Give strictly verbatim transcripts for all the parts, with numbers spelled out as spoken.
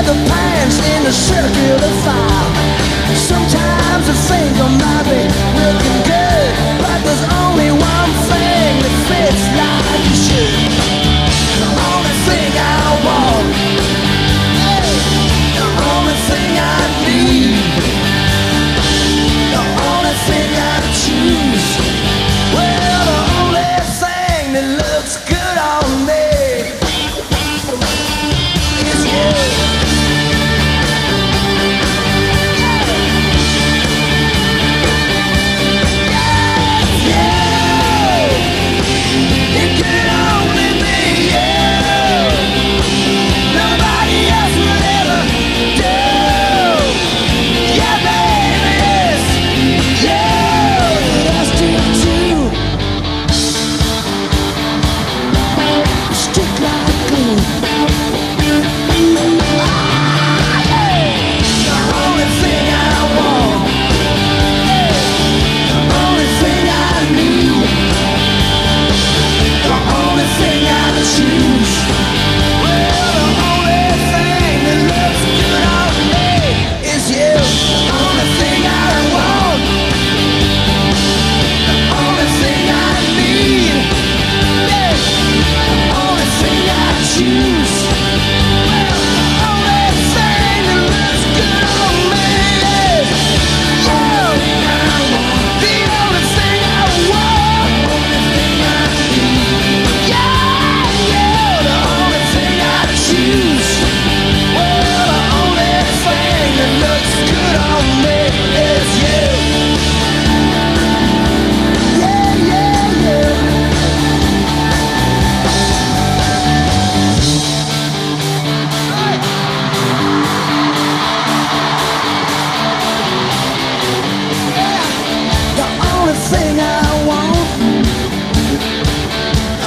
leather pants in a circular file. Sometimes I think I might be looking good, but there's only one thing that fits like a shoe. The only thing I want, hey, the only thing I need, the only thing I choose. Well, the only thing that looks good on me is you.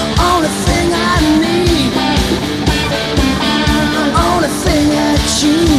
You